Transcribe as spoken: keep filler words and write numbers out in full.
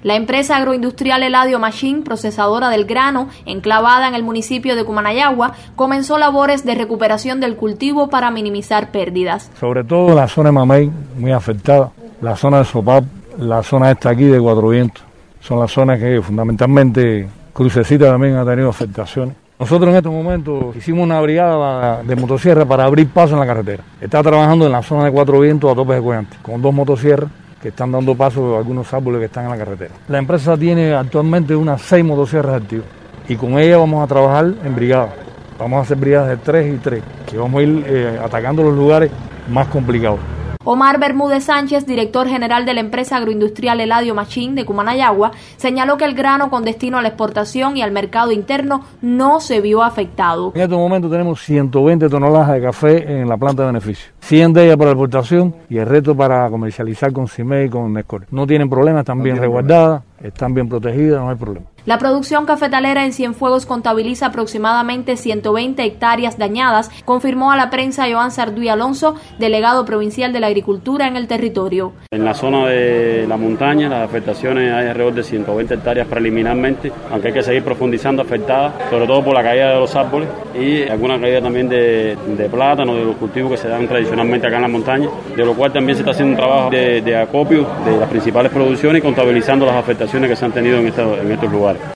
La empresa agroindustrial Eladio Machín, procesadora del grano, enclavada en el municipio de Cumanayagua, comenzó labores de recuperación del cultivo para minimizar pérdidas. Sobre todo la zona de Mamey, muy afectada, la zona de Sopap, la zona esta aquí de Cuatro Vientos, son las zonas que fundamentalmente Crucecita también ha tenido afectaciones. Nosotros en estos momentos hicimos una brigada de motosierra para abrir paso en la carretera. Está trabajando en la zona de Cuatro Vientos a tope de Cuellante, con dos motosierras que están dando paso a algunos árboles que están en la carretera. La empresa tiene actualmente unas seis motosierras activas y con ellas vamos a trabajar en brigada. Vamos a hacer brigadas de tres y tres, que vamos a ir eh, atacando los lugares más complicados. Omar Bermúdez Sánchez, director general de la empresa agroindustrial Eladio Machín de Cumanayagua, señaló que el grano con destino a la exportación y al mercado interno no se vio afectado. En estos momentos tenemos ciento veinte toneladas de café en la planta de beneficio, cien de ellas para exportación y el resto para comercializar con CIMED y con Nescore. No tienen problemas, están bien resguardadas, están bien protegidas, no hay problema. La producción cafetalera en Cienfuegos contabiliza aproximadamente ciento veinte hectáreas dañadas, confirmó a la prensa Joan Sarduy Alonso, delegado provincial de la agricultura en el territorio. En la zona de la montaña las afectaciones hay alrededor de ciento veinte hectáreas preliminarmente, aunque hay que seguir profundizando afectadas, sobre todo por la caída de los árboles y alguna caída también de, de plátano, de los cultivos que se dan tradicionalmente acá en la montaña, de lo cual también se está haciendo un trabajo de, de acopio de las principales producciones y contabilizando las afectaciones que se han tenido en, esta, en estos lugares.